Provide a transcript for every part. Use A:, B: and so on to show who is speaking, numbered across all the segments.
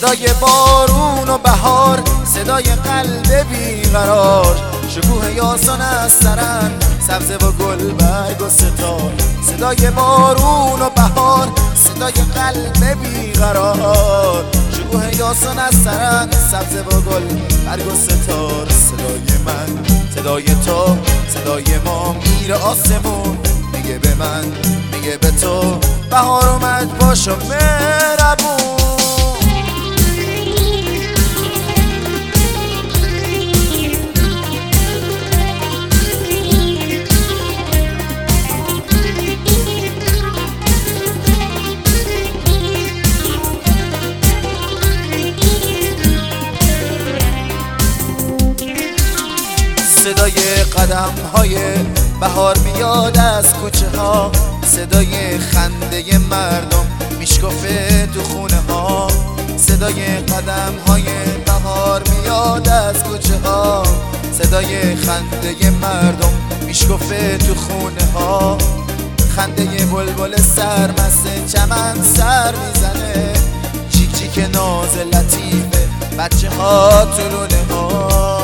A: صدای بارون و بهار، صدای قلب بیقرار، شکوه یاسان از سرن، سبزه و گل برگ و ستار. صدای بارون و بهار، صدای قلب بیقرار، شکوه یاسان از سرن، سبزه و گل برگ و ستار. صدای من، صدای تو، صدای ما میره آسمون، میگه به من، میگه به تو بهار اومد باشو مهربون. صدای قدم های بهار میاد از کوچه ها، صدای خنده مردم میشکفه تو خونه ها. صدای قدم های بهار میاد از کوچه ها، صدای خنده مردم میشکفه تو خونه ها. خنده بلبل سرمست چمن سر میزنه، چیک چیک ناز لطیفه بچه ها تو لونه ها.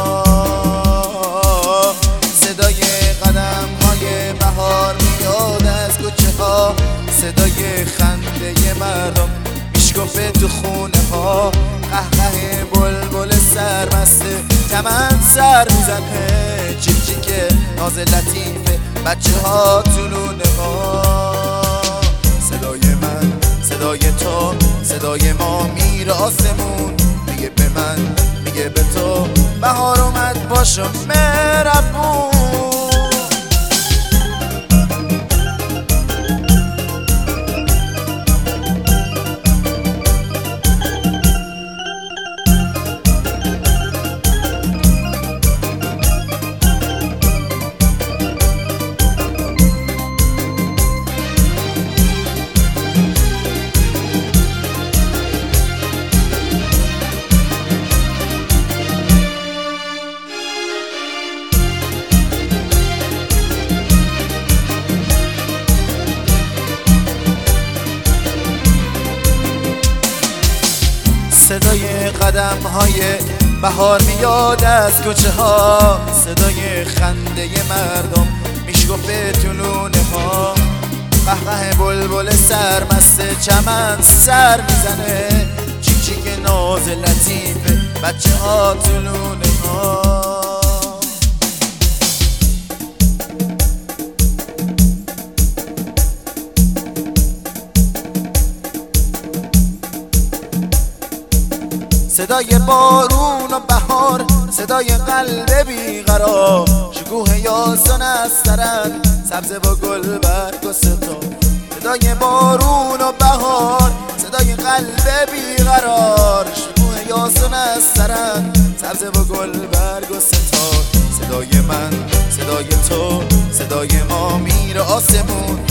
A: صدای قدم های بهار میاد از کوچه ها، صدای خنده مردم میشکفه تو خونه ها. قهقه بلبل سرمست چمن سر میزنه، چیک چیک ناز لطیفه بچه ها تو لونه ها. صدای من، صدای تو، صدای ما میره آسمون، میگه به من، میگه به تو بهار اومد باشو مهربون. صدای قدم های بهار میاد از کوچه ها، صدای خنده مردم میشکفه تو لونه ها. قهقه بلبل سرمست چمن سر میزنه، چیک چیک ناز لطیفه بچه ها تو لونه ها. صدای بارون و بهار، صدای قلب بیقرار، شکوه یاسان از سرن، سبزه و گل برگ و ستار. صدای بارون و بهار، صدای قلب بیقرار، شکوه یاسان از سرن، سبزه و گل برگ و ستار. صدای من، صدای تو، صدای ما میره آسمون،